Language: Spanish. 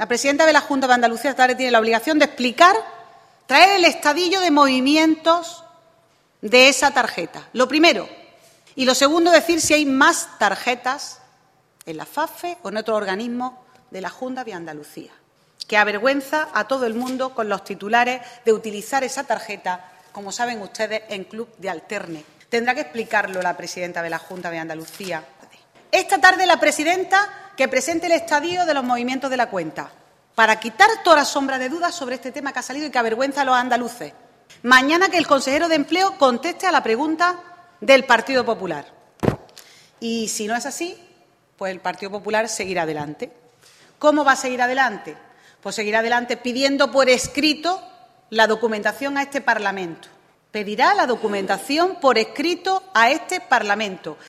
La presidenta de la Junta de Andalucía tiene la obligación de explicar, traer el estadillo de movimientos de esa tarjeta. Lo primero. Y lo segundo, decir si hay más tarjetas en la FAFE o en otro organismo de la Junta de Andalucía, que avergüenza a todo el mundo con los titulares de utilizar esa tarjeta, como saben ustedes, en Club de Alterne. Tendrá que explicarlo la presidenta de la Junta de Andalucía. Esta tarde la presidenta que presente el estadio de los movimientos de la cuenta, para quitar toda sombra de dudas sobre este tema que ha salido y que avergüenza a los andaluces. Mañana que el consejero de Empleo conteste a la pregunta del Partido Popular. Y si no es así, pues el Partido Popular seguirá adelante. ¿Cómo va a seguir adelante? Pues seguirá adelante pidiendo por escrito la documentación a este Parlamento. Pedirá la documentación por escrito a este Parlamento.